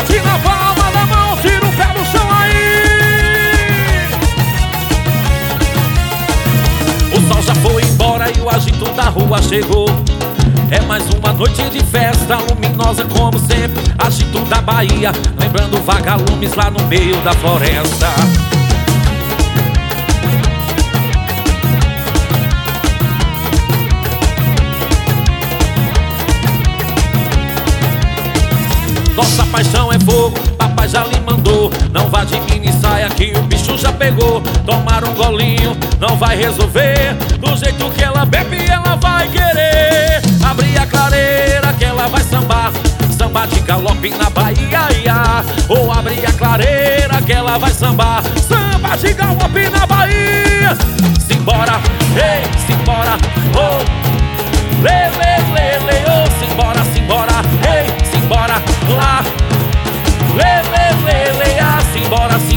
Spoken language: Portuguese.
bate na palma da mão, tira o pé do chão aí. O sol já foi embora e o agito da rua chegou. É mais uma noite de festa, luminosa como sempre, agito da Bahia, lembrando vagalumes lá no meio da floresta. Nossa paixão é fogo, papai já lhe mandou. Não vá de mini saia que o bicho já pegou. Tomar um golinho não vai resolver. Do jeito que ela bebe ela vai querer. Abrir a clareira que ela vai sambar, samba de galope na Bahia, ia. Ou abrir a clareira que ela vai sambar, samba de galope na Bahia. Simbora, ei, simbora, oh, lê, lê, lê, lê, oh. Simbora, simbora, ei, simbora lá, lê, lê, lê, lê, ah. Simbora, simbora.